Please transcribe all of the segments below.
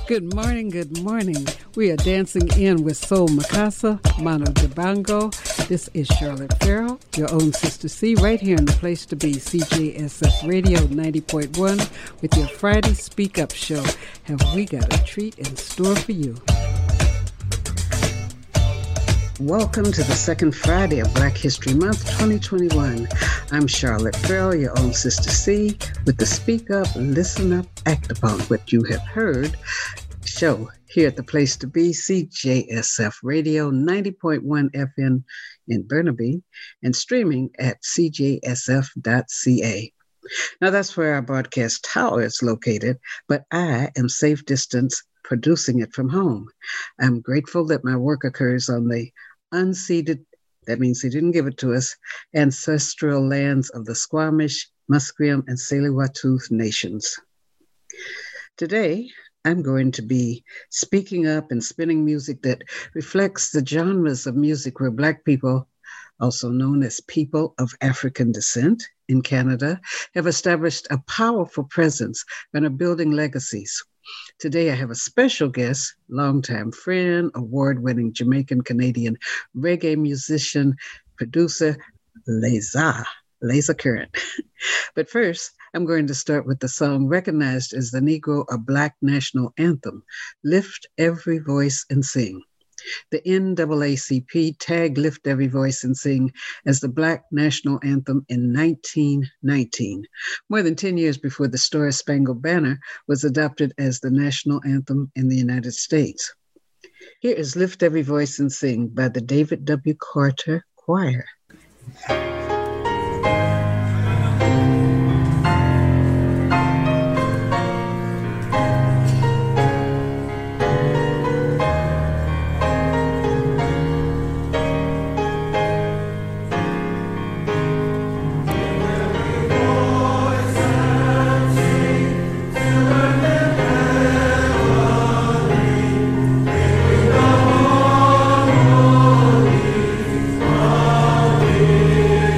Good morning, good morning. We are dancing in with Soul Mikasa, Mano Dibango. This is Charlotte Farrell, your own Sister C, right here in the place to be, CJSF Radio 90.1, with your Friday Speak Up show. Have we got a treat in store for you? Welcome to the second Friday of Black History Month 2021. I'm Charlotte Farrell, your own Sister C, with the Speak Up, Listen Up, Act Upon What You Have Heard show here at the place to be, CJSF Radio 90.1 FM in Burnaby and streaming at cjsf.ca. Now that's where our broadcast tower is located, but I am safe distance producing it from home. I'm grateful that my work occurs on the unceded, that means he didn't give it to us, ancestral lands of the Squamish, Musqueam, and Tsleil-Waututh nations. Today, I'm going to be speaking up and spinning music that reflects the genres of music where Black people, also known as people of African descent in Canada, have established a powerful presence and are building legacies. Today, I have a special guest, longtime friend, award-winning Jamaican-Canadian reggae musician, producer, Leza Current. But first, I'm going to start with the song recognized as the Negro or Black national anthem, Lift Every Voice and Sing. The NAACP tagged Lift Every Voice and Sing as the Black national anthem in 1919, more than 10 years before the Star-Spangled Banner was adopted as the national anthem in the United States. Here is Lift Every Voice and Sing by the David W. Carter Choir. Yeah.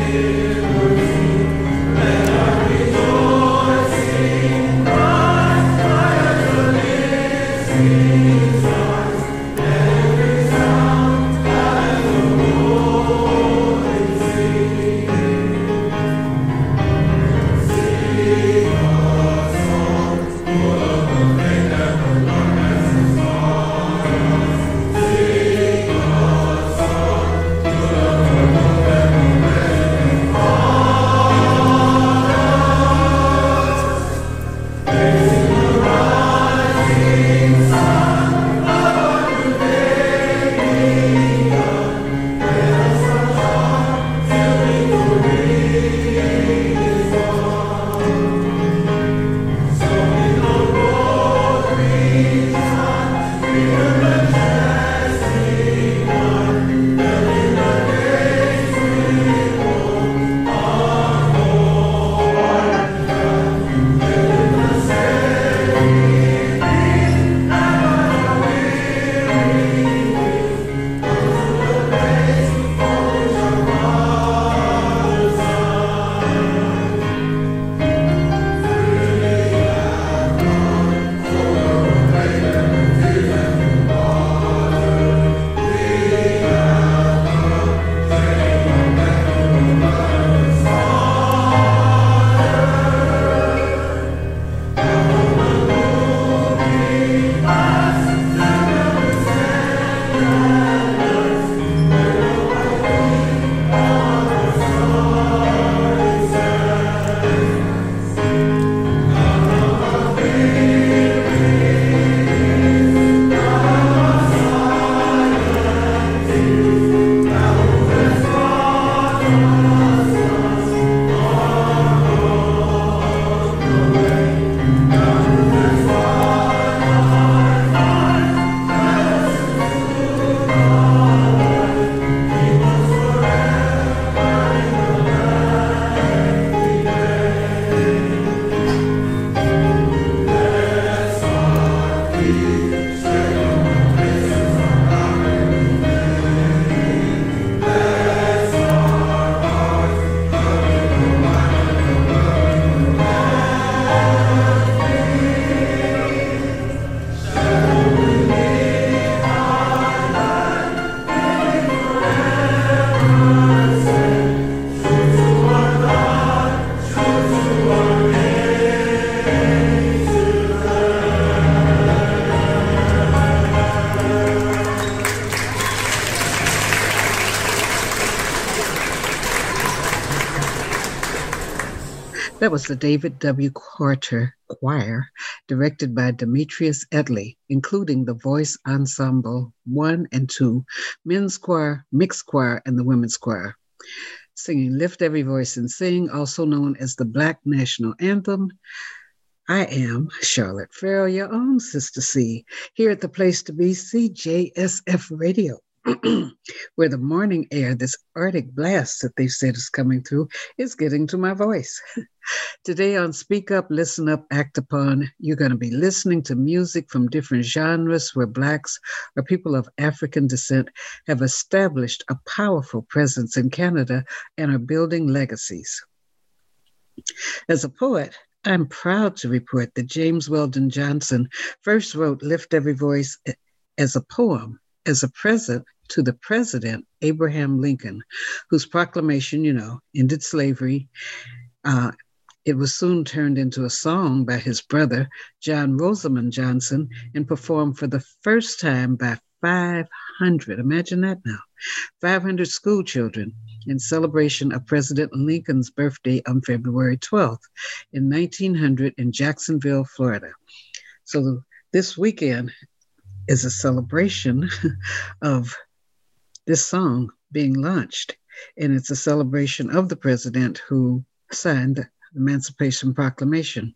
That was the David W. Carter Choir, directed by Demetrius Edley, including the Voice Ensemble 1 and 2, Men's Choir, Mixed Choir, and the Women's Choir, singing Lift Every Voice and Sing, also known as the Black National Anthem. I am Charlotte Farrell, your own Sister C, here at the place to be, CJSF Radio, where the morning air, this Arctic blast that they said is coming through, is getting to my voice. Today on Speak Up, Listen Up, Act Upon, you're going to be listening to music from different genres where Blacks or people of African descent have established a powerful presence in Canada and are building legacies. As a poet, I'm proud to report that James Weldon Johnson first wrote Lift Every Voice as a poem, as a present to the President Abraham Lincoln, whose proclamation, ended slavery. It was soon turned into a song by his brother, John Rosamond Johnson, and performed for the first time by 500, imagine that now, 500 school children in celebration of President Lincoln's birthday on February 12th in 1900 in Jacksonville, Florida. So this weekend is a celebration of this song being launched, and it's a celebration of the president who signed the Emancipation Proclamation.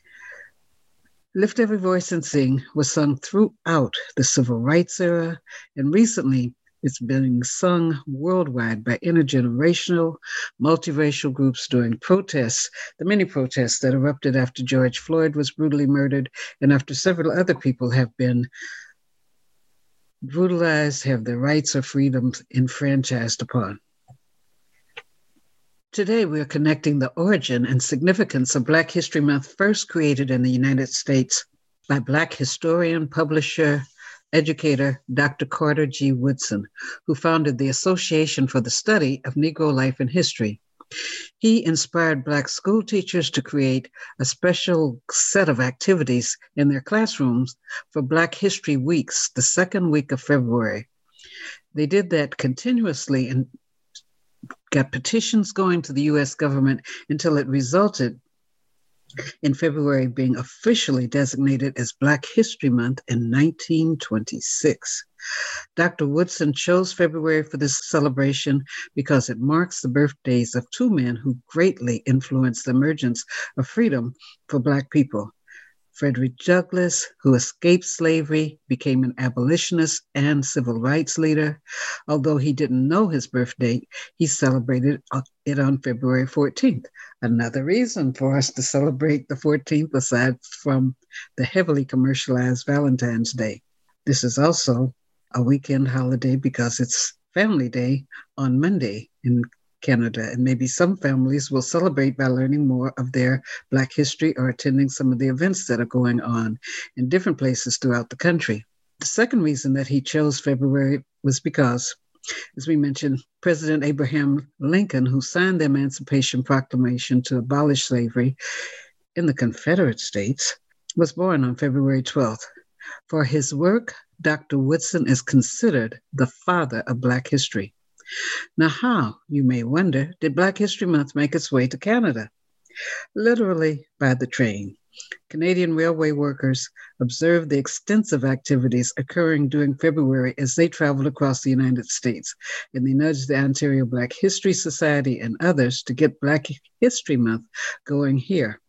Lift Every Voice and Sing was sung throughout the Civil Rights era, and recently it's being sung worldwide by intergenerational, multiracial groups during protests, the many protests that erupted after George Floyd was brutally murdered and after several other people have been brutalized, have their rights or freedoms enfranchised upon. Today, we are connecting the origin and significance of Black History Month, first created in the United States by Black historian, publisher, educator, Dr. Carter G. Woodson, who founded the Association for the Study of Negro Life and History. He inspired Black school teachers to create a special set of activities in their classrooms for Black History Weeks, the second week of February. They did that continuously and got petitions going to the U.S. government until it resulted in February being officially designated as Black History Month in 1926. Dr. Woodson chose February for this celebration because it marks the birthdays of two men who greatly influenced the emergence of freedom for Black people. Frederick Douglass, who escaped slavery, became an abolitionist and civil rights leader. Although he didn't know his birth date, he celebrated it on February 14th. Another reason for us to celebrate the 14th, aside from the heavily commercialized Valentine's Day. This is also a weekend holiday because it's Family Day on Monday in Canada, and maybe some families will celebrate by learning more of their Black history or attending some of the events that are going on in different places throughout the country. The second reason that he chose February was because, as we mentioned, President Abraham Lincoln, who signed the Emancipation Proclamation to abolish slavery in the Confederate States, was born on February 12th. For his work, Dr. Woodson is considered the father of Black history. Now, how, you may wonder, did Black History Month make its way to Canada? Literally by the train. Canadian railway workers observed the extensive activities occurring during February as they traveled across the United States, and they nudged the Ontario Black History Society and others to get Black History Month going here.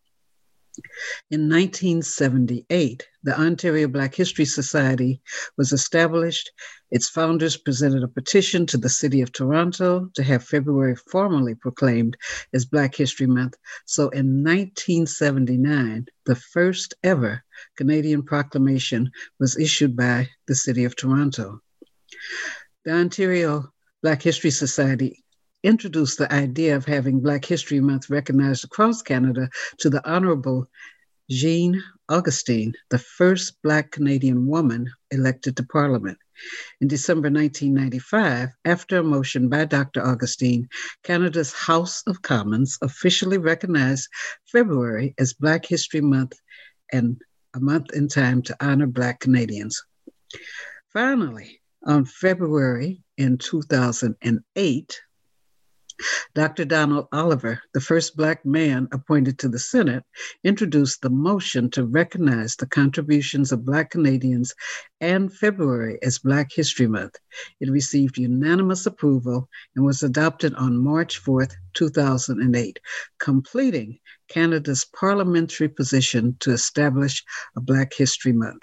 In 1978, the Ontario Black History Society was established. Its founders presented a petition to the City of Toronto to have February formally proclaimed as Black History Month. So in 1979, the first ever Canadian proclamation was issued by the City of Toronto. The Ontario Black History Society introduced the idea of having Black History Month recognized across Canada to the Honorable Jean Augustine, the first Black Canadian woman elected to Parliament. In December 1995, after a motion by Dr. Augustine, Canada's House of Commons officially recognized February as Black History Month and a month in time to honor Black Canadians. Finally, on February in 2008, Dr. Donald Oliver, the first Black man appointed to the Senate, introduced the motion to recognize the contributions of Black Canadians and February as Black History Month. It received unanimous approval and was adopted on March 4th, 2008, completing Canada's parliamentary position to establish a Black History Month.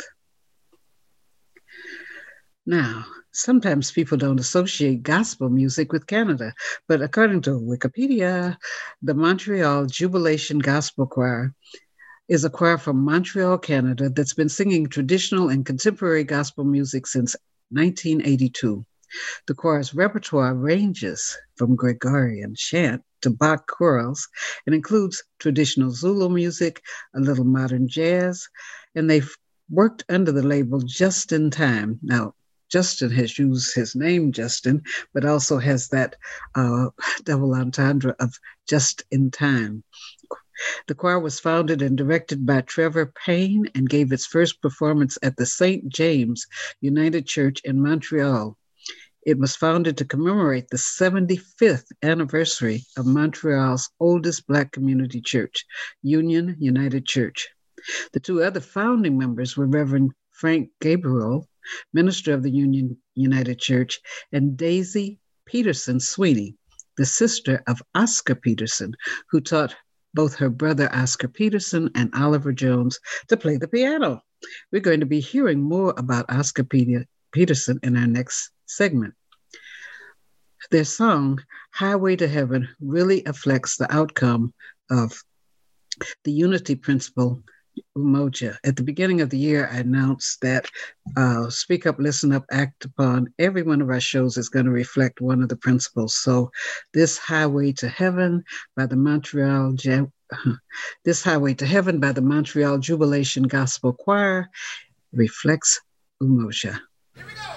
Now, sometimes people don't associate gospel music with Canada, but according to Wikipedia, the Montreal Jubilation Gospel Choir is a choir from Montreal, Canada that's been singing traditional and contemporary gospel music since 1982. The choir's repertoire ranges from Gregorian chant to Bach chorals and includes traditional Zulu music, a little modern jazz, and they've worked under the label Just in Time. Now, Justin has used his name, Justin, but also has that double entendre of just in time. The choir was founded and directed by Trevor Payne and gave its first performance at the St. James United Church in Montreal. It was founded to commemorate the 75th anniversary of Montreal's oldest Black community church, Union United Church. The two other founding members were Reverend Frank Gabriel, minister of the Union United Church, and Daisy Peterson Sweeney, the sister of Oscar Peterson, who taught both her brother Oscar Peterson and Oliver Jones to play the piano. We're going to be hearing more about Oscar Peterson in our next segment. Their song, Highway to Heaven, really reflects the outcome of the unity principle, Umoja. At the beginning of the year, I announced that Speak Up, Listen Up, Act Upon. Every one of our shows is going to reflect one of the principles. So this Highway to Heaven by the Montreal Jubilation Gospel Choir reflects Umoja. Here we go.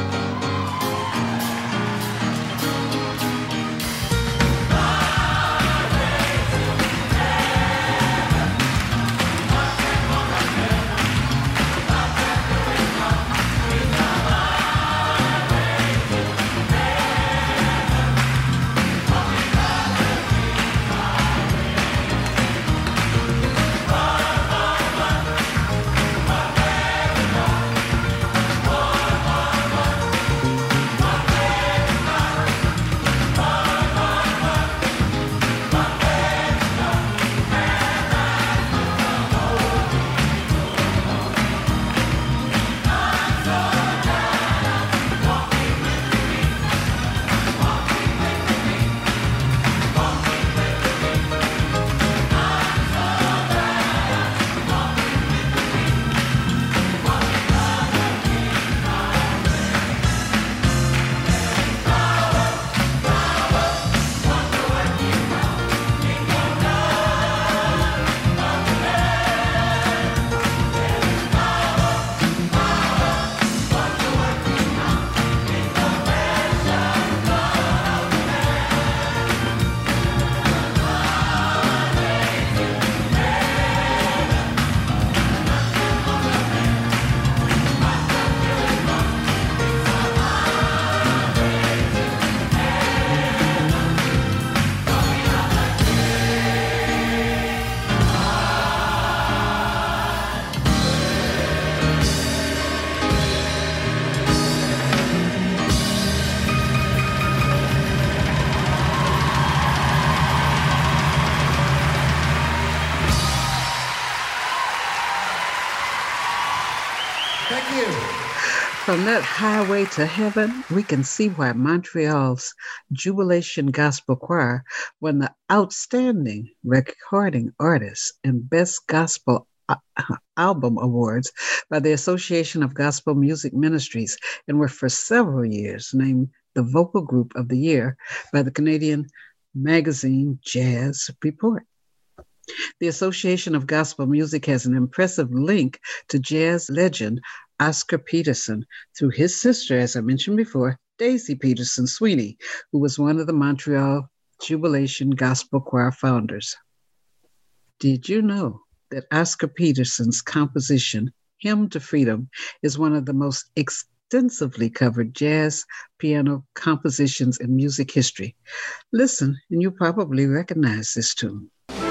Thank you. From that highway to heaven, we can see why Montreal's Jubilation Gospel Choir won the Outstanding Recording Artist and Best Gospel Album Awards by the Association of Gospel Music Ministries and were for several years named the Vocal Group of the Year by the Canadian magazine Jazz Report. The Association of Gospel Music has an impressive link to jazz legend Oscar Peterson through his sister, as I mentioned before, Daisy Peterson Sweeney, who was one of the Montreal Jubilation Gospel Choir founders. Did you know that Oscar Peterson's composition, Hymn to Freedom, is one of the most extensively covered jazz piano compositions in music history. Listen, and you probably recognize this tune.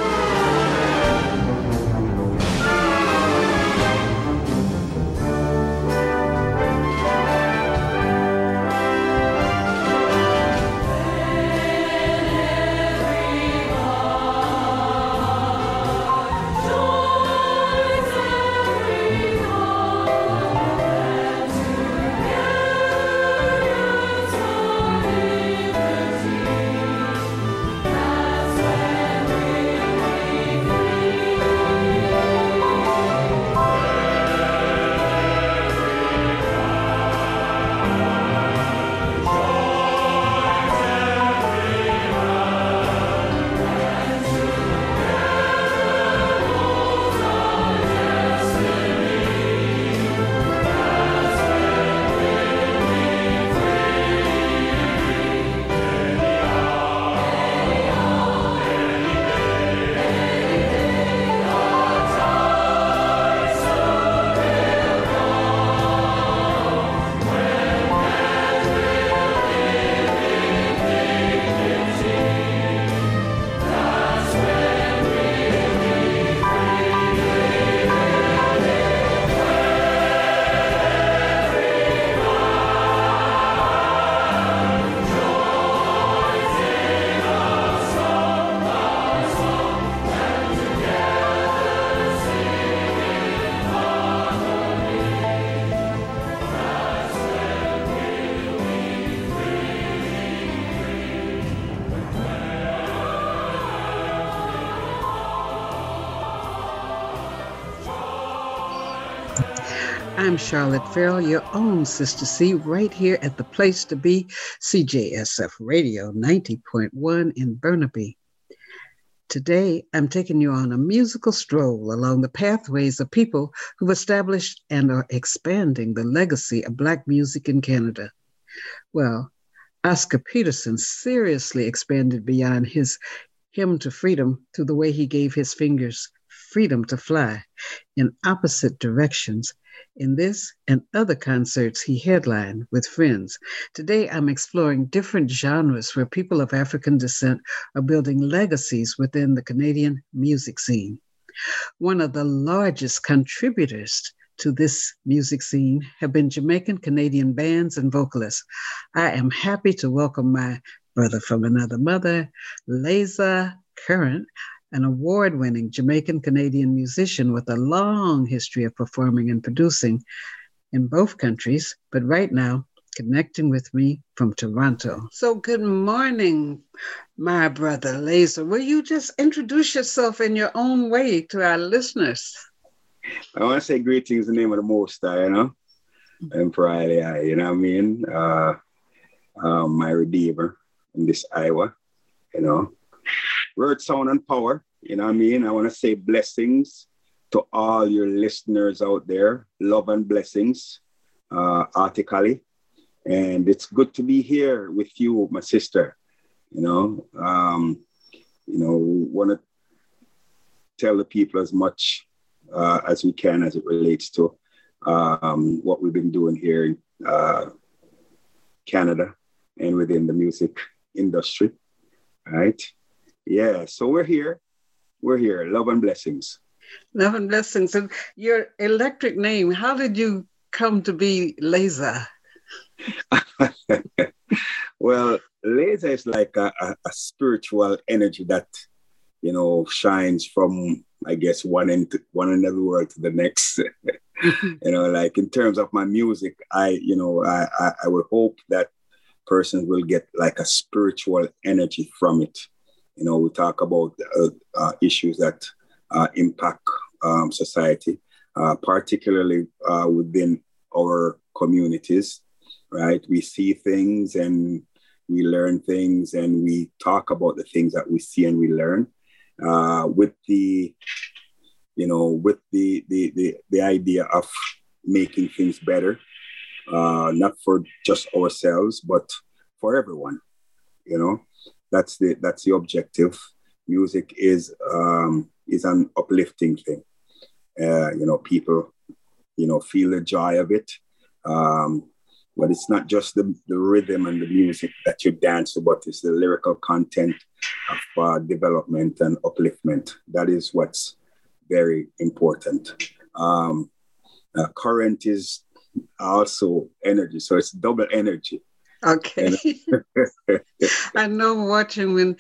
I'm Charlotte Farrell, your own Sister C, right here at the place to be, CJSF Radio 90.1 in Burnaby. Today, I'm taking you on a musical stroll along the pathways of people who've established and are expanding the legacy of Black music in Canada. Well, Oscar Peterson seriously expanded beyond his hymn to freedom through the way he gave his fingers freedom to fly in opposite directions in this and other concerts he headlined with friends. Today, I'm exploring different genres where people of African descent are building legacies within the Canadian music scene. One of the largest contributors to this music scene have been Jamaican Canadian bands and vocalists. I am happy to welcome my brother from another mother, Leza Current, an award-winning Jamaican Canadian musician with a long history of performing and producing in both countries, but right now connecting with me from Toronto. So good morning, my brother Leza. Will you just introduce yourself in your own way to our listeners? I want to say greetings in the name of the Most High, Emperor Haile, you know what I mean? My Redeemer in this Iowa, Word, sound, and power, you know what I mean? I want to say blessings to all your listeners out there. Love and blessings, artically. And it's good to be here with you, my sister. Want to tell the people as much as we can as it relates to what we've been doing here in Canada and within the music industry, right? Yeah, so we're here. Love and blessings. Love and blessings. And your electric name, how did you come to be Leza? Well, Leza is like a spiritual energy that, shines from, I guess, one end of the world to the next. Like in terms of my music, I would hope that persons will get like a spiritual energy from it. We talk about issues that impact society, particularly within our communities, right? We see things and we learn things and we talk about the things that we see and we learn with the idea of making things better, not for just ourselves, but for everyone, That's the objective. Music is an uplifting thing. People, feel the joy of it. But it's not just the rhythm and the music that you dance to, but it's the lyrical content of development and upliftment. That is what's very important. Current is also energy, so it's double energy. Okay. I know watching when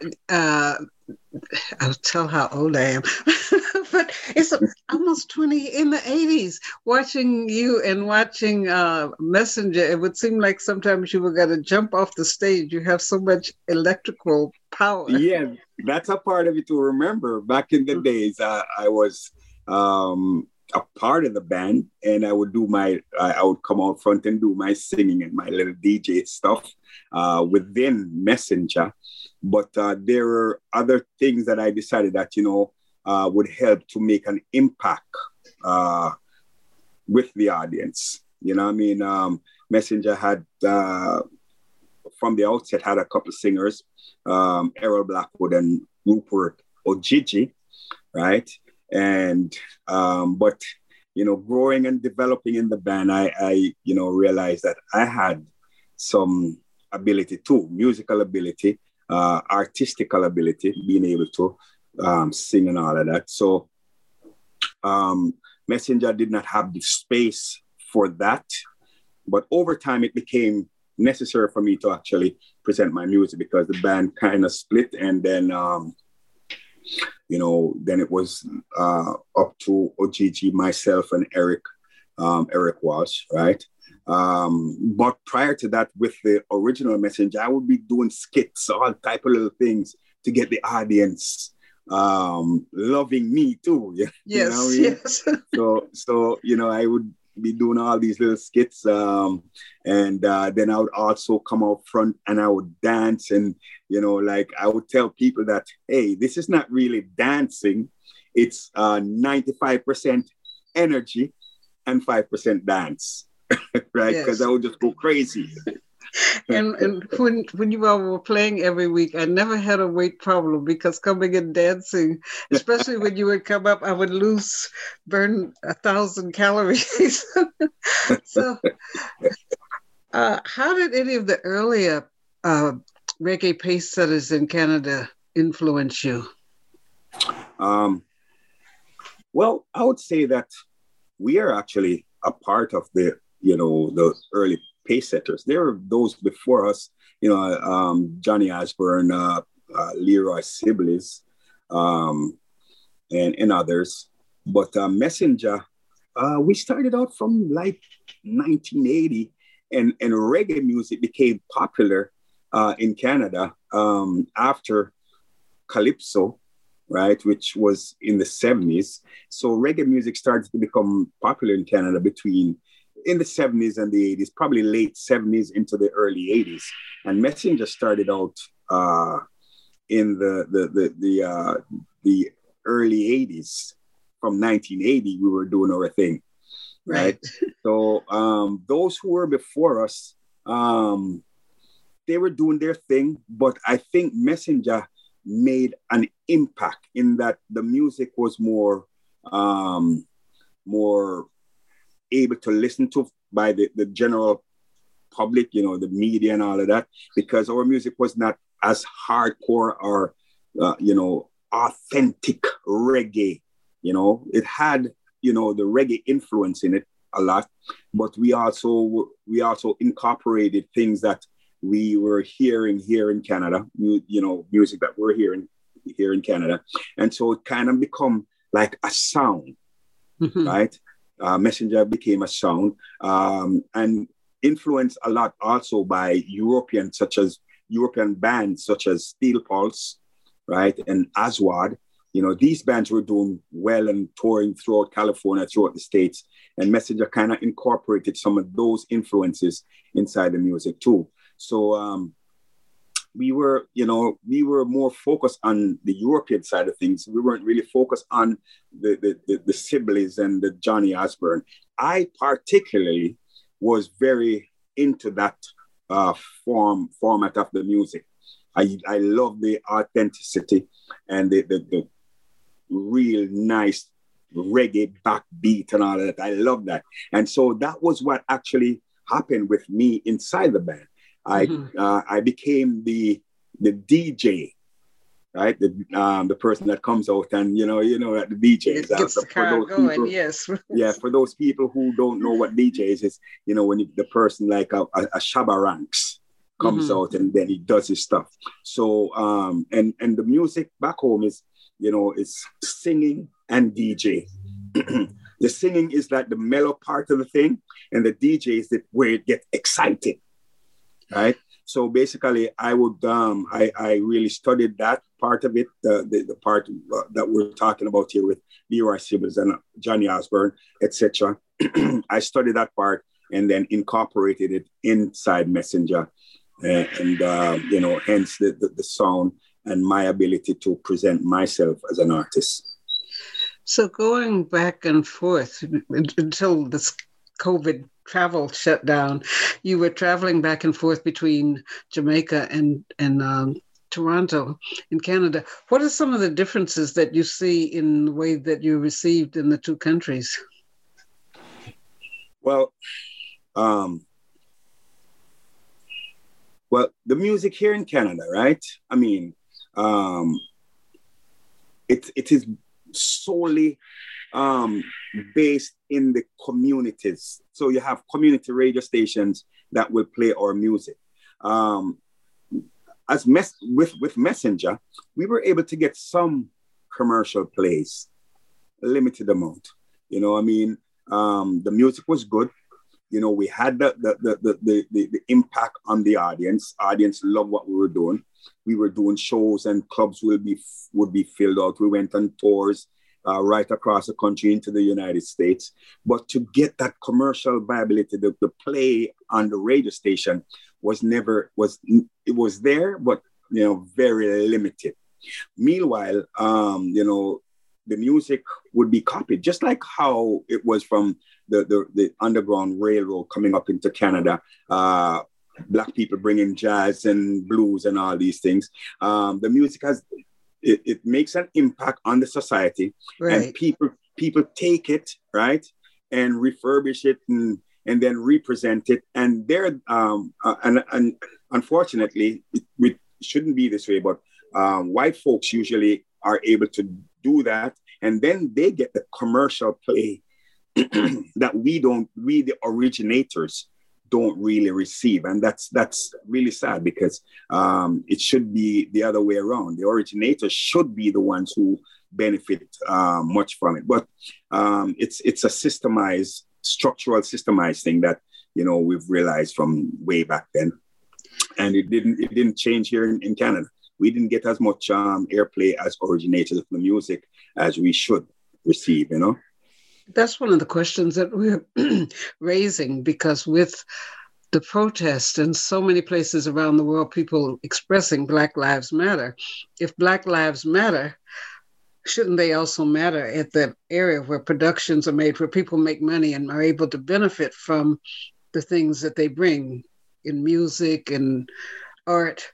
I'll tell how old I am, but it's almost 20 in the 80s. Watching you and watching Messenger, it would seem like sometimes you were going to jump off the stage. You have so much electrical power. Yeah, that's a part of it to remember. Back in the days, I was a part of the band, and I would I would come out front and do my singing and my little DJ stuff within Messenger. But there were other things that I decided that, would help to make an impact with the audience. You know what I mean? Messenger had, from the outset, had a couple singers, Errol Blackwood and Rupert Ojiji, right? And, but, growing and developing in the band, I realized that I had some ability too, musical ability, artistical ability, being able to sing and all of that. So Messenger did not have the space for that. But over time, it became necessary for me to actually present my music because the band kind of split. And then, then it was up to Ojiji, myself, and Eric Walsh, right? But prior to that, with the original Messenger, I would be doing skits, all type of little things to get the audience loving me too. Yes, you know what I mean? Yes. So I would be doing all these little skits, and then I would also come out front and I would dance, and I would tell people that, hey, this is not really dancing; it's 95% energy and 5% dance. Right, because I would just go crazy. and when you all were playing every week, I never had a weight problem because coming and dancing, especially when you would come up, I would burn 1,000 calories. So, how did any of the earlier reggae pace setters in Canada influence you? Well, I would say that we are actually a part of the early pace setters. There were those before us, Johnny Osborne, Leroy Sibbles, and others. But Messenger, we started out from like 1980, and reggae music became popular in Canada after Calypso, right, which was in the 70s. So reggae music started to become popular in Canada in the 70s and the 80s, probably late 70s into the early 80s. And Messenger started out in the early 80s. From 1980, we were doing our thing, right? So those who were before us, they were doing their thing, but I think Messenger made an impact in that the music was more able to listen to by the general public, the media and all of that, because our music was not as hardcore or, authentic reggae. It had, the reggae influence in it a lot, but we also incorporated things that we were hearing here in Canada, music that we're hearing here in Canada. And so it kind of become like a sound, right? Messenger became a sound, and influenced a lot also by European bands such as Steel Pulse, right, and Aswad. These bands were doing well and touring throughout California, throughout the States, and Messenger kind of incorporated some of those influences inside the music too. So we were more focused on the European side of things. We weren't really focused on the Sibbles and the Johnny Osborne. I particularly was very into that format of the music. I love the authenticity and the real nice reggae backbeat and all of that. I love that. And so that was what actually happened with me inside the band. I became the DJ, right? The person that comes out and at the DJs. It gets the car going, people, yes. Yeah, for those people who don't know what DJs is, when the person like a Shabba Ranks comes out and then he does his stuff. So and the music back home is it's singing and DJ. The singing is like the mellow part of the thing, and the DJ is where it gets excited, right? So basically, I would I really studied that part of it, the part that we're talking about here with Leroy Sibbles and Johnny Osbourne, etc. I studied that part and then incorporated it inside Messenger, and hence the sound and my ability to present myself as an artist. So going back and forth until this COVID travel shut down, you were traveling back and forth between Jamaica and Toronto in Canada. What are some of the differences that you see in the way that you're received in the two countries? Well, the music here in Canada, right? I mean, it is solely based in the communities. So you have community radio stations that will play our music. With Messenger, we were able to get some commercial plays, a limited amount. The music was good. We had the impact on the audience. Audience loved what we were doing. We were doing shows and clubs would be filled out. We went on tours right across the country into the United States. But to get that commercial viability, the play on the radio station it was there, but very limited. Meanwhile, the music would be copied, just like how it was from the Underground Railroad coming up into Canada. Black people bringing jazz and blues and all these things. The music it makes an impact on the society, right. And people take it, right, and refurbish it and then represent it. And they're and unfortunately, it shouldn't be this way, but white folks usually are able to do that, and then they get the commercial play that we, the originators, don't really receive. And that's really sad, because it should be the other way around. The originators should be the ones who benefit much from it. But it's a structural systemized thing that we've realized from way back then, and it didn't change here in Canada. We didn't get as much airplay as originators of the music as we should receive. That's one of the questions that we're raising, because with the protest in so many places around the world, people expressing Black Lives Matter. If Black Lives matter, shouldn't they also matter at the area where productions are made, where people make money and are able to benefit from the things that they bring in music and art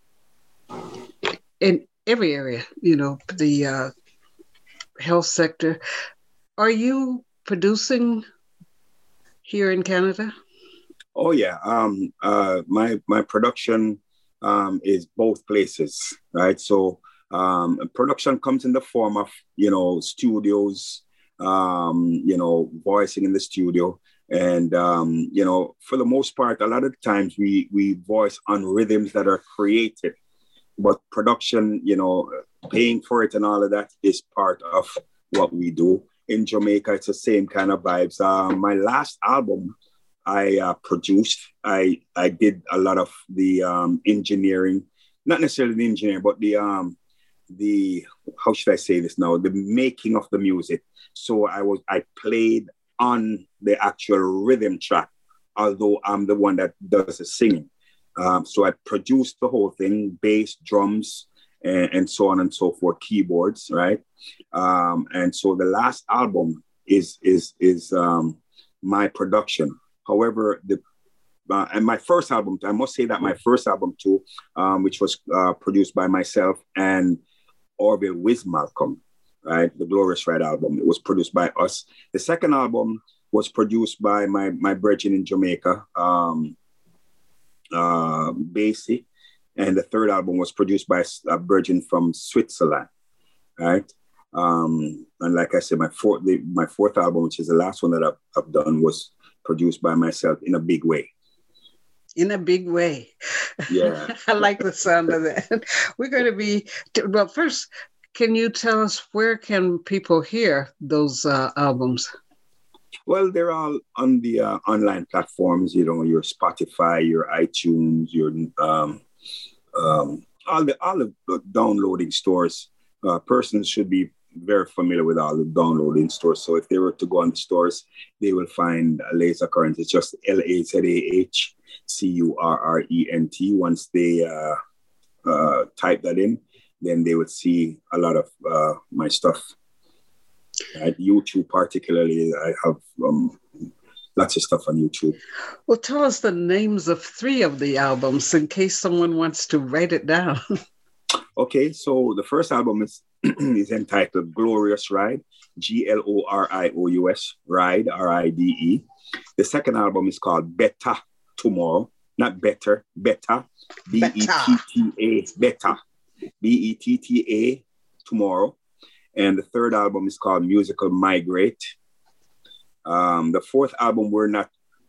in every area, the health sector. Are you producing here in Canada? Oh yeah, my production is both places, right? So production comes in the form of studios, voicing in the studio, and for the most part, a lot of times we voice on rhythms that are created, but production, paying for it and all of that is part of what we do. In Jamaica, it's the same kind of vibes. My last album I produced, I did a lot of the engineering, not necessarily the engineering, but the how should I say this now? The making of the music. So I played on the actual rhythm track, although I'm the one that does the singing. So I produced the whole thing, bass, drums, and so on and so forth, keyboards, right? And so the last album is my production. However, and my first album, I must say that my first album too, which was produced by myself and Orville Wiz Malcolm, right? The Glorious Ride album. It was produced by us. The second album was produced by my brethren in Jamaica, Basie. And the third album was produced by a brethren from Switzerland, right? And like I said, my fourth album, which is the last one that I've done, was produced by myself in a big way. In a big way. Yeah. I like the sound of that. We're going to be, well, first, can you tell us where can people hear those albums? Well, they're all on the online platforms, you know, your Spotify, your iTunes, your all the downloading stores. Persons should be very familiar with all the downloading stores. So if they were to go on the stores, they will find Laser Current. It's just LAZAHCURRENT. Once they type that in, then they would see a lot of my stuff. At YouTube, particularly, I have lots of stuff on YouTube. Well, tell us the names of 3 of the albums in case someone wants to write it down. Okay, so the first album is entitled Glorious Ride, GLORIOUS, Ride, RIDE. The second album is called Better Tomorrow, not better, better, BETTA, better, BETTA, Tomorrow. And the third album is called Musical Migrate. The fourth album, we're not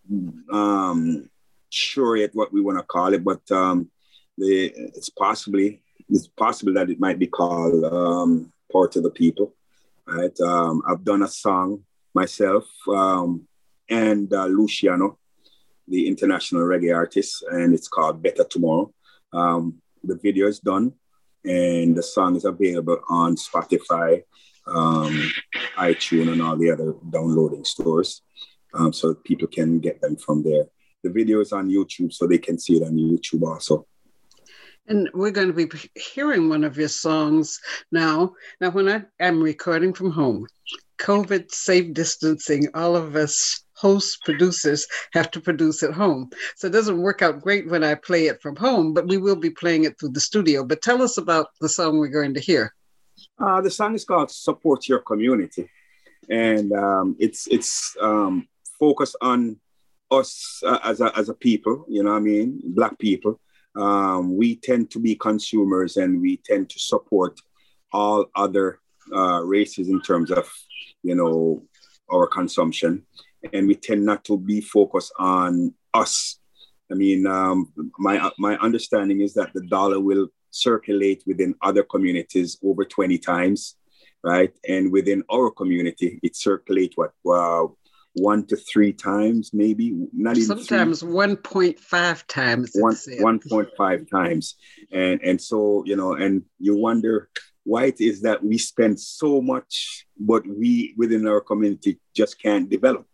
sure yet what we want to call it, but it's possible that it might be called Power to the People. Right? I've done a song myself and Luciano, the international reggae artist, and it's called Better Tomorrow. The video is done, and the song is available on Spotify, iTunes, and all the other downloading stores, so people can get them from there. The video is on YouTube, so they can see it on YouTube also. And we're going to be hearing one of your songs now. Now, when I'm recording from home, COVID safe distancing, all of us hosts, producers have to produce at home. So it doesn't work out great when I play it from home, but we will be playing it through the studio. But tell us about the song we're going to hear. The song is called Support Your Community. And it's focused on us as a people, you know what I mean? Black people. We tend to be consumers and we tend to support all other races in terms of, you know, our consumption. And we tend not to be focused on us. I mean, my understanding is that the dollar will circulate within other communities over 20 times, right? And within our community, it circulates 1 to 3 times, maybe not even sometimes 1.5 times. 1.5 times, and so you know, and you wonder why it is that we spend so much, but we within our community just can't develop.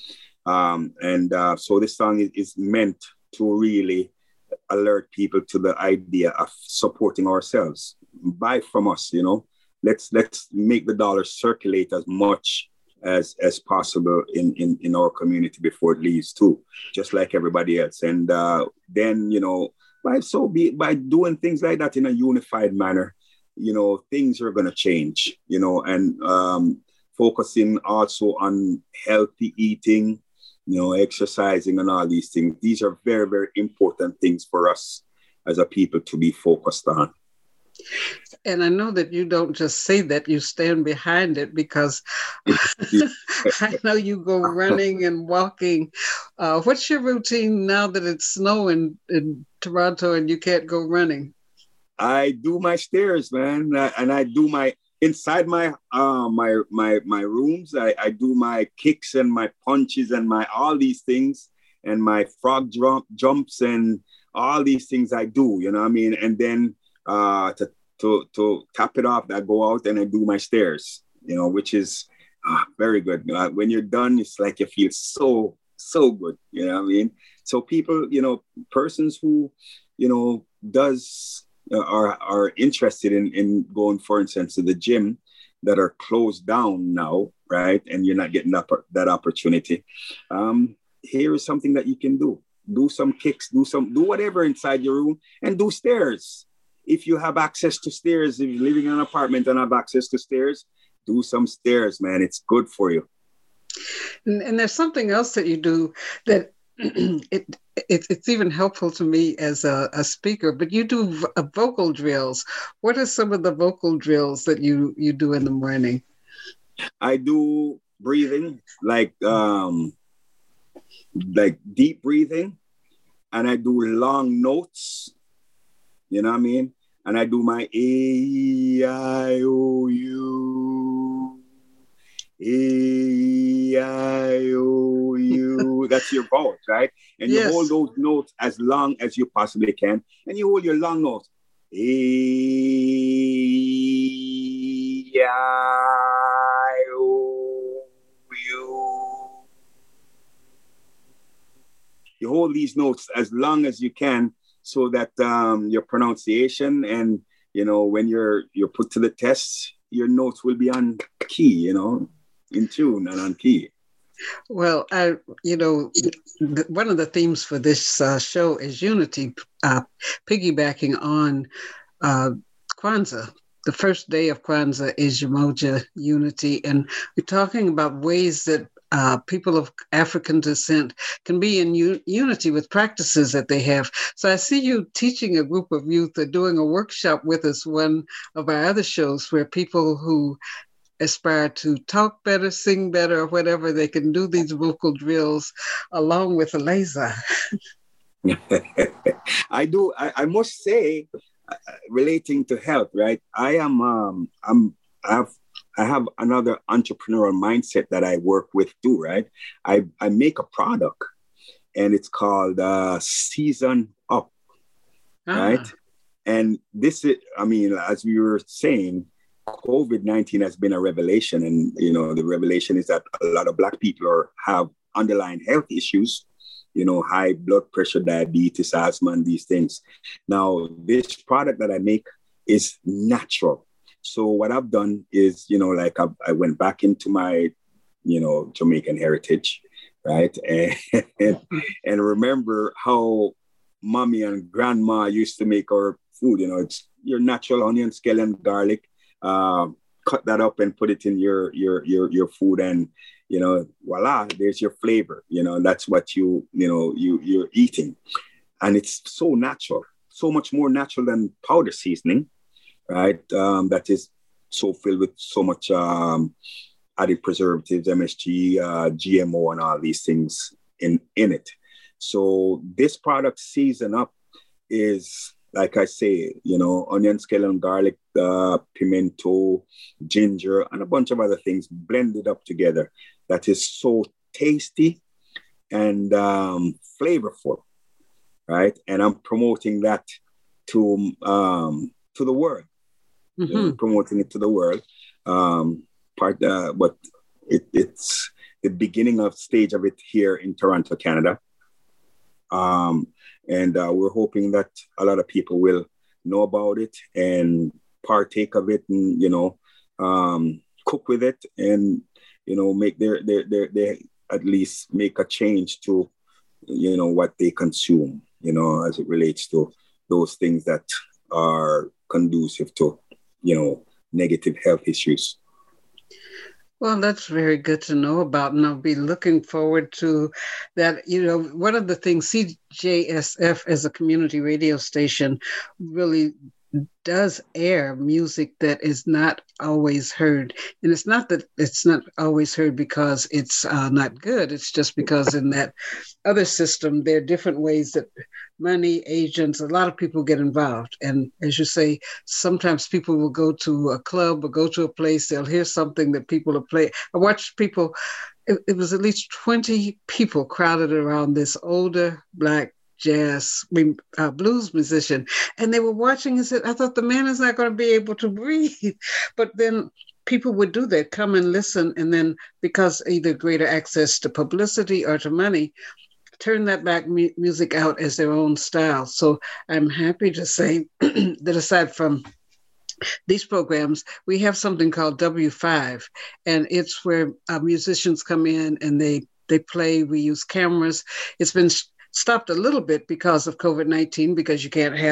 So this song is meant to really alert people to the idea of supporting ourselves. Buy from us, you know. Let's make the dollar circulate as much as possible in our community before it leaves too, just like everybody else. And then, you know, by doing things like that in a unified manner, you know, things are going to change, you know, and focusing also on healthy eating, you know, exercising and all these things. These are very, very important things for us as a people to be focused on. And I know that you don't just say that, you stand behind it, because I know you go running and walking. What's your routine now that it's snowing in Toronto and you can't go running? I do my stairs, man, and I do my inside my rooms. I do my kicks and my punches and my all these things and my frog jumps and all these things I do. You know what I mean? And then to top it off, I go out and I do my stairs. You know, which is very good. When you're done, it's like you feel so good. You know what I mean? So people, you know, persons who, you know, are interested in going, for instance, to the gym that are closed down now, right? And you're not getting that opportunity. Here is something that you can do. Do some kicks, do whatever inside your room, and do stairs. If you have access to stairs, if you're living in an apartment and have access to stairs, do some stairs, man. It's good for you. And there's something else that you do that it's even helpful to me as a speaker, but you do vocal drills. What are some of the vocal drills that you do in the morning? I do breathing, like deep breathing, and I do long notes, you know what I mean? And I do my A-I-O-U, A-I-O-U. That's your vowels, right? And you hold those notes as long as you possibly can. And you hold your long notes. A-I-O-U. You hold these notes as long as you can so that your pronunciation and, you know, when you're put to the test, your notes will be on key, you know, in tune and on key. Well, one of the themes for this show is unity, piggybacking on Kwanzaa. The first day of Kwanzaa is Umoja Unity, and we're talking about ways that people of African descent can be in unity with practices that they have. So I see you teaching a group of youth or doing a workshop with us, one of our other shows, where people who aspire to talk better, sing better, or whatever, they can do these vocal drills along with Eliza. I do. I must say, relating to health, right? I have another entrepreneurial mindset that I work with too, right? I make a product, and it's called Season Up, right? And this is, I mean, as we were saying, COVID-19 has been a revelation. And, you know, the revelation is that a lot of Black people have underlying health issues, you know, high blood pressure, diabetes, asthma, and these things. Now, this product that I make is natural. So what I've done is, you know, like I went back into my, you know, Jamaican heritage, right? And remember how mommy and grandma used to make our food. You know, it's your natural onion, scallion, garlic. Cut that up and put it in your food, and, you know, voila, there's your flavor. You know, that's what you're eating, and it's so natural, so much more natural than powder seasoning, right? That is so filled with so much added preservatives, MSG, GMO, and all these things in it. So this product, Season Up, is, like I say, you know, onion, scallion, garlic, pimento, ginger, and a bunch of other things blended up together. That is so tasty and flavorful, right? And I'm promoting that to the world. Mm-hmm. You know, promoting it to the world. But it's the beginning of stage of it here in Toronto, Canada. And we're hoping that a lot of people will know about it and partake of it, and, you know, cook with it, and, you know, make their at least make a change to, you know, what they consume, you know, as it relates to those things that are conducive to, you know, negative health issues. Well, that's very good to know about, and I'll be looking forward to that. You know, one of the things CJSF as a community radio station really does air music that is not always heard. And it's not that it's not always heard because it's not good. It's just because in that other system, there are different ways that money, agents, a lot of people get involved. And as you say, sometimes people will go to a club or go to a place, they'll hear something that people are playing. I watched people, it was at least 20 people crowded around this older Black jazz blues musician, and they were watching and said, I thought the man is not going to be able to breathe. But then people would do that, come and listen, and then because either greater access to publicity or to money, turn that Black music out as their own style. So I'm happy to say that aside from these programs, we have something called W5, and it's where musicians come in and they play. We use cameras. It's been stopped a little bit because of COVID-19, because you can't have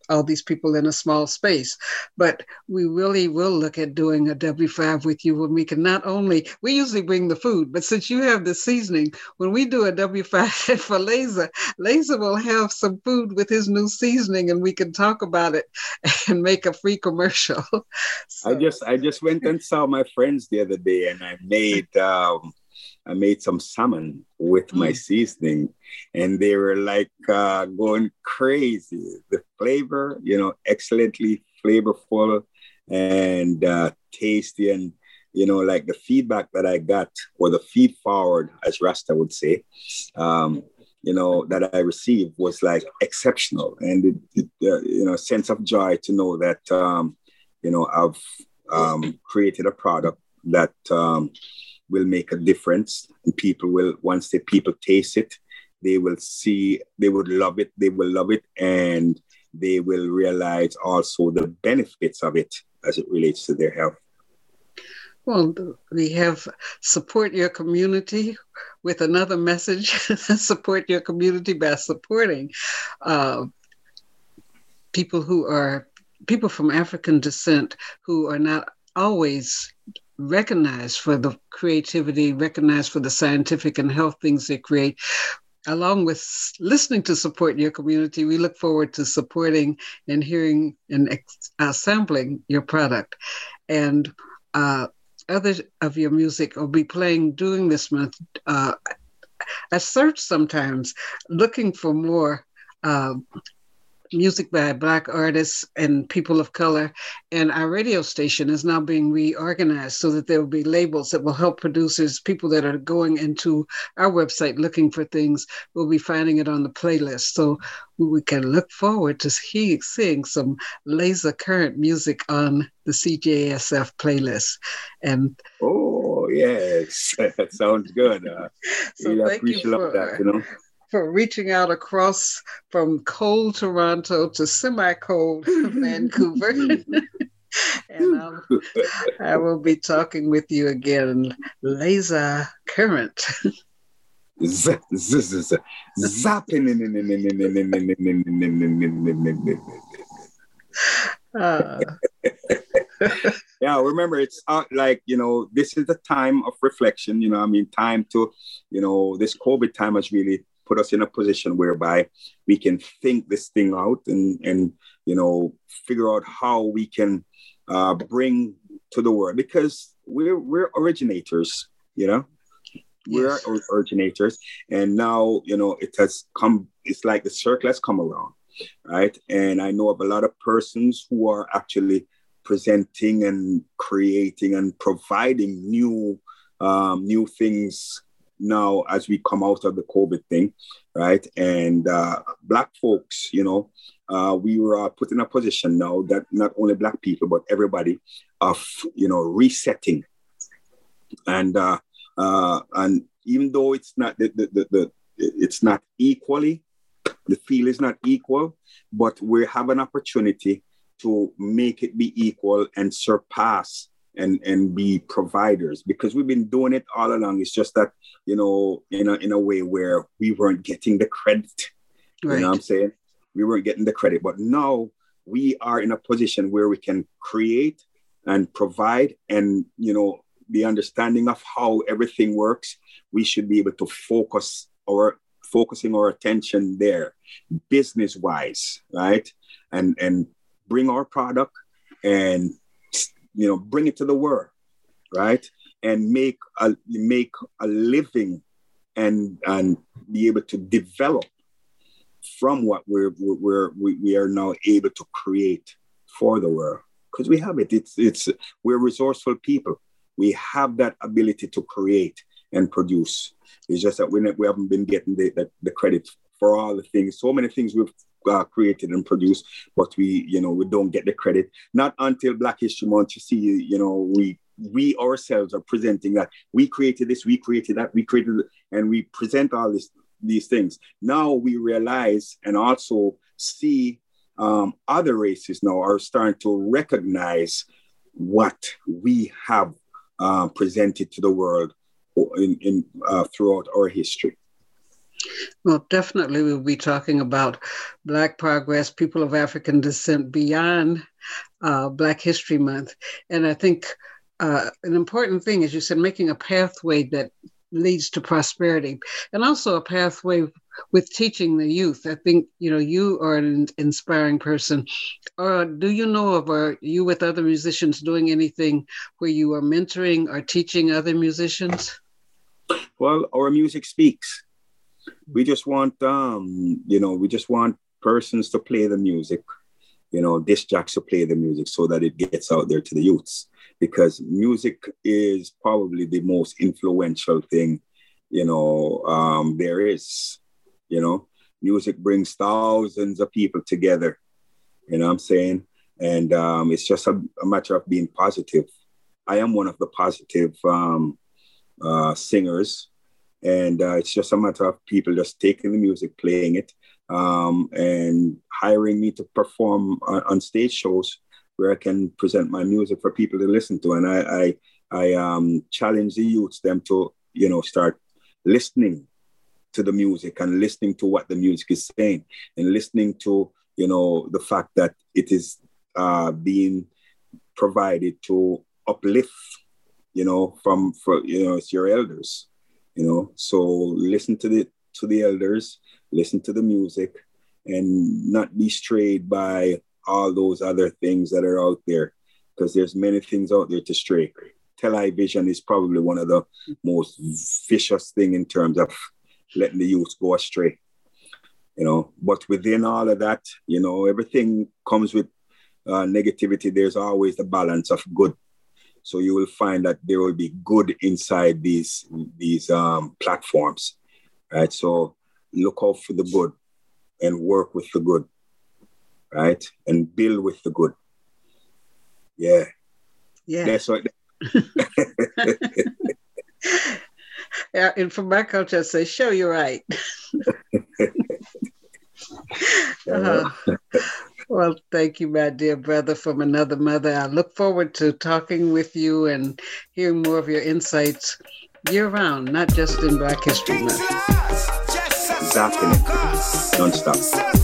all these people in a small space. But we really will look at doing a W5 with you when we can not only, we usually bring the food, but since you have the seasoning, when we do a W5 for Laser, Laser will have some food with his new seasoning and we can talk about it and make a free commercial. So. I just went and saw my friends the other day, and I made some salmon with my seasoning, and they were like going crazy. The flavor, excellently flavorful and tasty, and like the feedback that I got, or the feed forward, as Rasta would say, that I received was like exceptional, and it sense of joy to know that I've created a product that will make a difference, and people will, once people taste it, they will love it, and they will realize also the benefits of it as it relates to their health. Well, we have support your community with another message. Support your community by supporting people from African descent who are not always recognized for the creativity, recognized for the scientific and health things they create. Along with listening to support your community, we look forward to supporting and hearing and sampling your product. And other of your music will be playing during this month. I search sometimes looking for more music by Black artists and people of color. And our radio station is now being reorganized so that there will be labels that will help producers, people that are going into our website looking for things, will be finding it on the playlist. So we can look forward to seeing some Laser Current music on the CJSF playlist. And oh, yes, that sounds good. So thank you for that, for reaching out across from cold Toronto to semi-cold Vancouver. And I will be talking with you again. Laser Current. Zapping. Yeah, remember, it's like, this is the time of reflection, time to, this COVID time has really put us in a position whereby we can think this thing out and figure out how we can bring to the world, because we're originators, we're originators, and now it has come. It's like the circle has come around, right? And I know of a lot of persons who are actually presenting and creating and providing new things now as we come out of the COVID thing, right? And Black folks, we were put in a position now that not only Black people, but everybody of, resetting. And even though it's not it's not equally, the field is not equal, but we have an opportunity to make it be equal and surpass and be providers, because we've been doing it all along. It's just that, in a way where we weren't getting the credit. Right. You know what I'm saying? We weren't getting the credit, but now we are in a position where we can create and provide, and, the understanding of how everything works, we should be able to focusing our attention there, business-wise, right? And bring our product and, bring it to the world, right? And make a living and be able to develop from what we are now able to create for the world. Because we have it. We're resourceful people. We have that ability to create and produce. It's just that we haven't been getting the credit for all the things, so many things we've created and produced, but we don't get the credit. Not until Black History Month, you see, we ourselves are presenting that we created this, we created that, we created it, and we present all these things. Now we realize and also see other races now are starting to recognize what we have presented to the world in throughout our history. Well, definitely we'll be talking about Black progress, people of African descent beyond Black History Month. And I think an important thing, as you said, making a pathway that leads to prosperity, and also a pathway with teaching the youth. I think, you are an inspiring person. Or do you know of, are you with other musicians doing anything where you are mentoring or teaching other musicians? Well, our music speaks. We just want, we just want persons to play the music, disc jocks to play the music so that it gets out there to the youths. Because music is probably the most influential thing, there is. Music brings thousands of people together. You know what I'm saying? And it's just a matter of being positive. I am one of the positive singers. And it's just a matter of people just taking the music, playing it, and hiring me to perform on stage shows where I can present my music for people to listen to. And I challenge the youths, them to, start listening to the music and listening to what the music is saying and listening to, the fact that it is being provided to uplift, it's your elders, so listen to the elders, listen to the music and not be strayed by all those other things that are out there, because there's many things out there to stray. Television is probably one of the most vicious thing in terms of letting the youth go astray, but within all of that, everything comes with negativity. There's always the balance of good. So you will find that there will be good inside these platforms, right? So look out for the good and work with the good, right? And build with the good. Yeah. Yeah. That's what. Yeah, and from my culture, I say, show you're right. Well, thank you, my dear brother from another mother. I look forward to talking with you and hearing more of your insights year-round, not just in Black History Month. Exactly. Non-stop.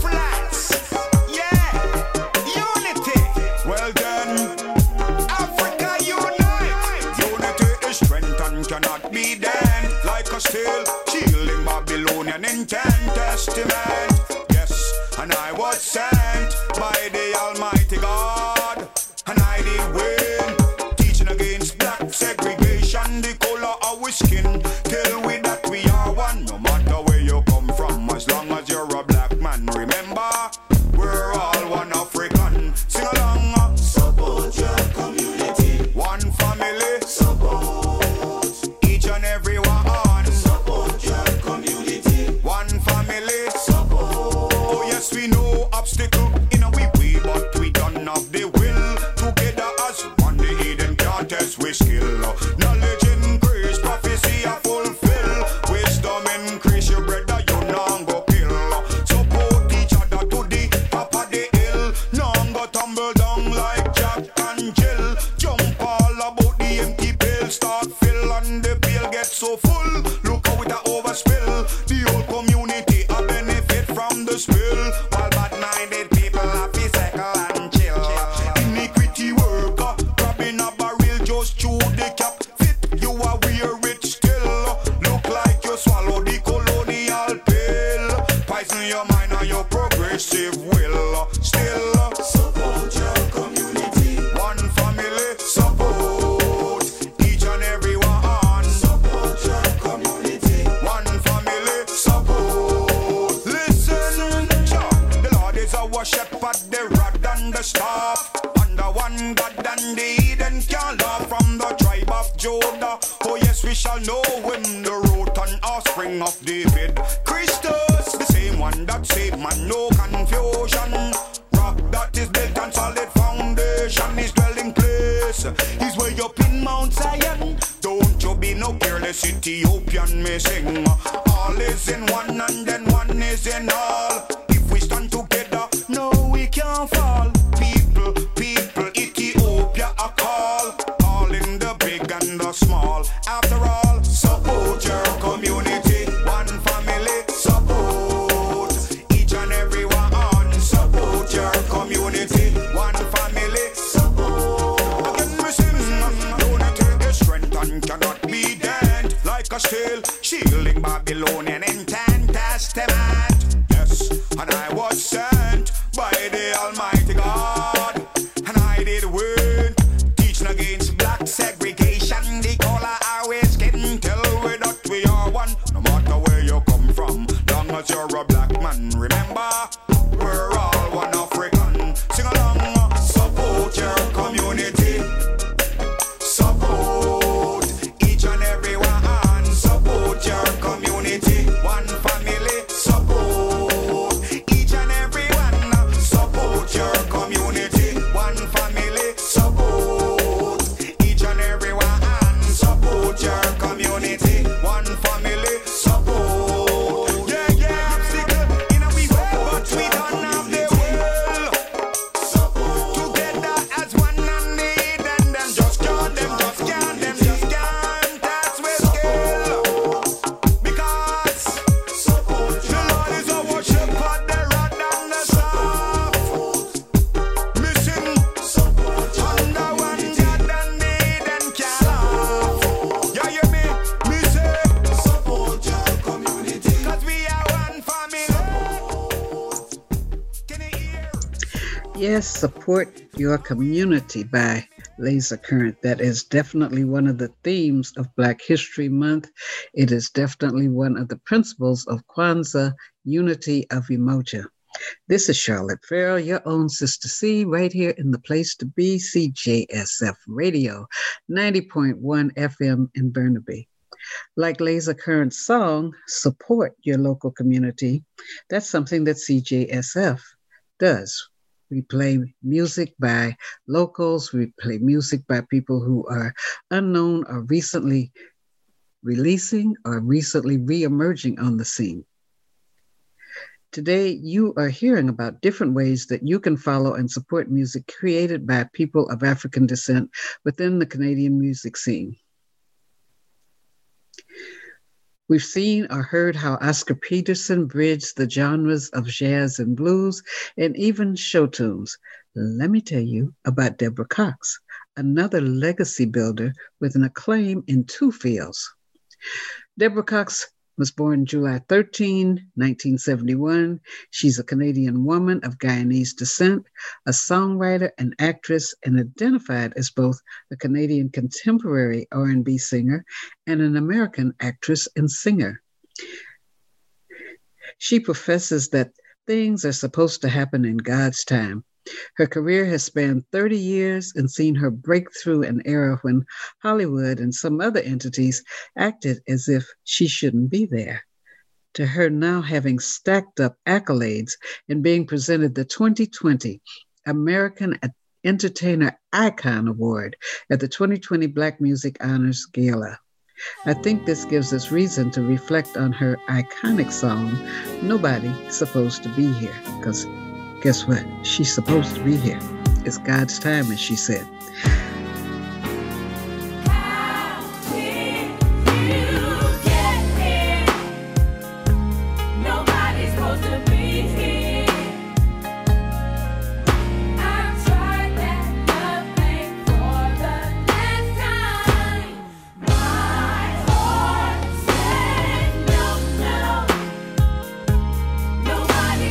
Still shielding Babylonian intent testament. Yes, and I was sent by the Almighty God, and I did win, teaching against black segregation, the color of our skin, till we that we are one, no matter where you come from, as long as you're a black man. Remember, we're all one African. Sing along. Support your community. One family. Support each and every one. We know obstacle in a way, but we don't have the will. Together as one, the hidden can't test we skill. Knowledge increase, prophecy a fulfill. Wisdom increase, your brother you none go kill. Support each other to the top of the hill. None go tumble down like Jack and Jill. Jump all about the empty pail, start fill and the pail gets so full. Look how it a overspill. The whole community a benefit from the spill. While bad-minded people have to cycle and chill. Iniquity worker, grabbing a barrel just chew the cap. Fit, you are wear it still. Look like you swallow the colonial pill. Poison your mind and your progressive will. Still, support your community. One family, support each and every one. Support your community. One family, support. Listen, the Lord is our shepherd, the rod and the staff. Under one God and the Eden can laugh from the tribe of Judah. Oh yes, we shall know him, the root and offspring of David. Christus, the same one that saved man, no confusion. Rock that is built on solid foundation, his dwelling place. He's way up in Mount Zion. Don't you be no careless Ethiopian missing. All is in one and then one is in all. If we stand together, no we can't fall. People, Ethiopia a call. All in the big and the small. After all, support your community. One family, support Cause still shielding Babylonian intent testament. Yes, and I was sent by the Almighty God, and I did win, teaching against black segregation. The color always can tell we that we are one, no matter where you come from, long as you're a black man. Remember, we're all one African. Sing along, support your community, support each and every one, support your community, one family, support each and every one, support your community, one family, support each and every one, support your community, one family, support. Yeah, yeah, obstacle in a we way, but we don't have the will. Together as one and need, and them just can't, that's with skill. Because the Lord is our shepherd, the rod and the staff. Missing under one God and need and can't laugh. You hear me? Me say support your community, cause we are one family. Can you hear? Yes, Support Your Community by Laser Current. That is definitely one of the themes of Black History Month. It is definitely one of the principles of Kwanzaa, Unity of Umoja. This is Charlotte Farrell, your own Sister C, right here in the place to be, CJSF Radio, 90.1 FM in Burnaby. Like Laser Current's song, Support Your Local Community, that's something that CJSF does. We play music by locals. We play music by people who are unknown or recently releasing or recently re-emerging on the scene. Today, you are hearing about different ways that you can follow and support music created by people of African descent within the Canadian music scene. We've seen or heard how Oscar Peterson bridged the genres of jazz and blues and even show tunes. Let me tell you about Deborah Cox, another legacy builder with an acclaim in two fields. Deborah Cox was born July 13, 1971. She's a Canadian woman of Guyanese descent, a songwriter and actress, and identified as both a Canadian contemporary R&B singer and an American actress and singer. She professes that things are supposed to happen in God's time. Her career has spanned 30 years and seen her break through an era when Hollywood and some other entities acted as if she shouldn't be there. To her now having stacked up accolades and being presented the 2020 American Entertainer Icon Award at the 2020 Black Music Honors Gala. I think this gives us reason to reflect on her iconic song, Nobody's Supposed to Be Here, because guess what? She's supposed to be here. It's God's time, as she said.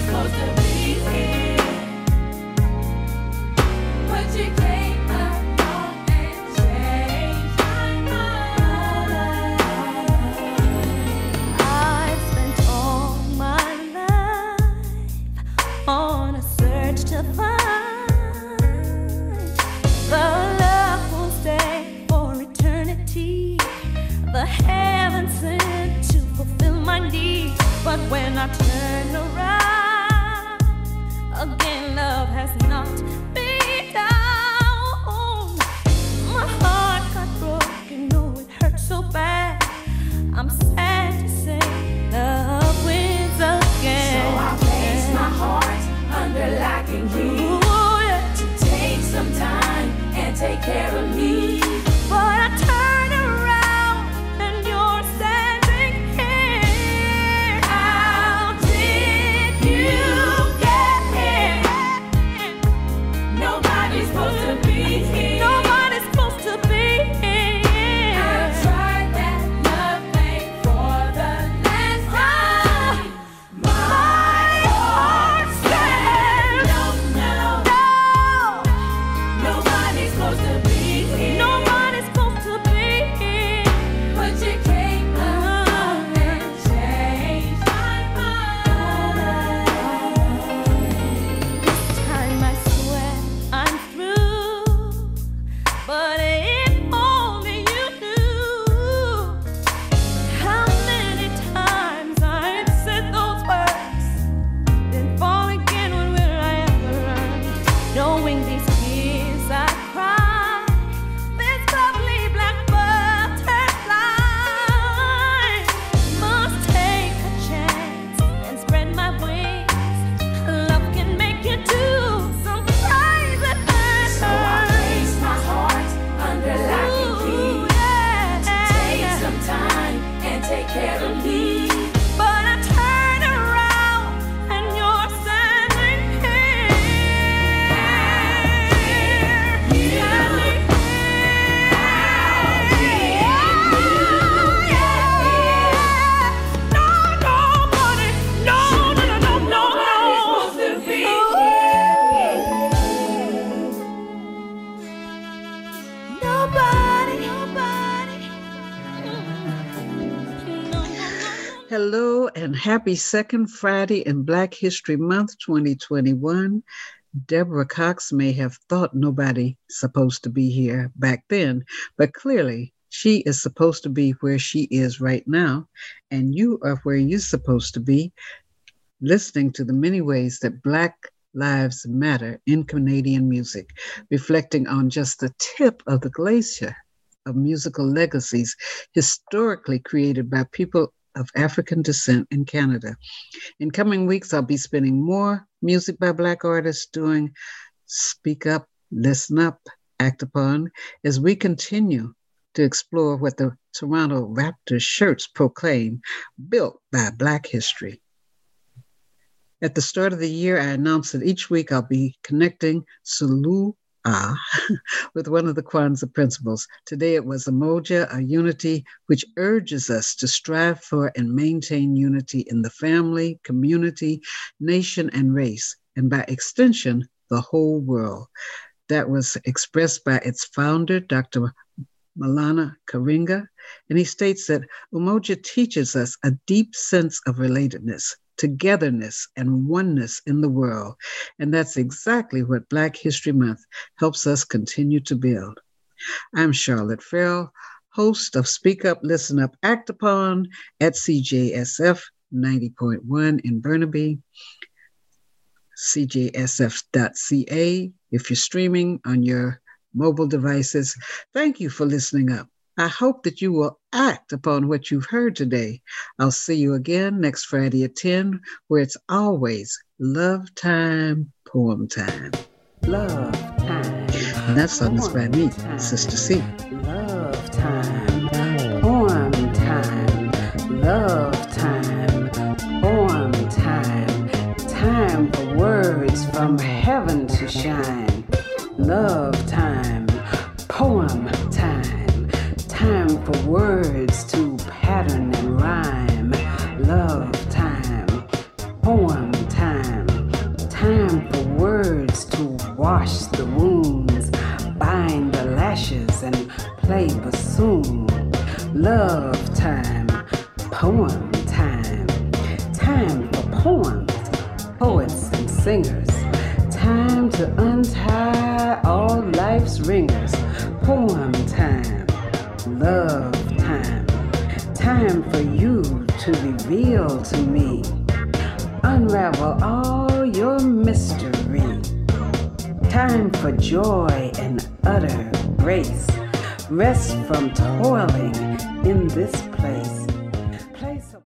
But you came up. Hello and happy second Friday in Black History Month 2021. Deborah Cox may have thought nobody supposed to be here back then, but clearly she is supposed to be where she is right now, and you are where you're supposed to be, listening to the many ways that Black lives matter in Canadian music, reflecting on just the tip of the glacier of musical legacies historically created by people of African descent in Canada. In coming weeks, I'll be spinning more music by Black artists doing Speak Up, Listen Up, Act Upon, as we continue to explore what the Toronto Raptors shirts proclaim, built by Black history. At the start of the year, I announced that each week I'll be connecting Sulu with one of the Kwanzaa principles. Today it was Umoja, a unity which urges us to strive for and maintain unity in the family, community, nation, and race, and by extension, the whole world. That was expressed by its founder, Dr. Malana Karinga, and he states that Umoja teaches us a deep sense of relatedness, togetherness, and oneness in the world. And that's exactly what Black History Month helps us continue to build. I'm Charlotte Farrell, host of Speak Up, Listen Up, Act Upon at CJSF 90.1 in Burnaby, cjsf.ca. If you're streaming on your mobile devices, thank you for listening up. I hope that you will act upon what you've heard today. I'll see you again next Friday at 10, where it's always love time, poem time. Love time. And that song is by me, Sister C. Love time, poem time. Love time, poem time. Time for words from heaven to shine. Love time, poem time. Time for words to pattern and rhyme. Love time, poem time. Time for words to wash the wounds, bind the lashes and play bassoon. Love time, poem time. Time for poems, poets and singers. Time to untie all life's ringers. Poem time. Love time, time for you to reveal to me, unravel all your mystery. Time for joy and utter grace, rest from toiling in this place.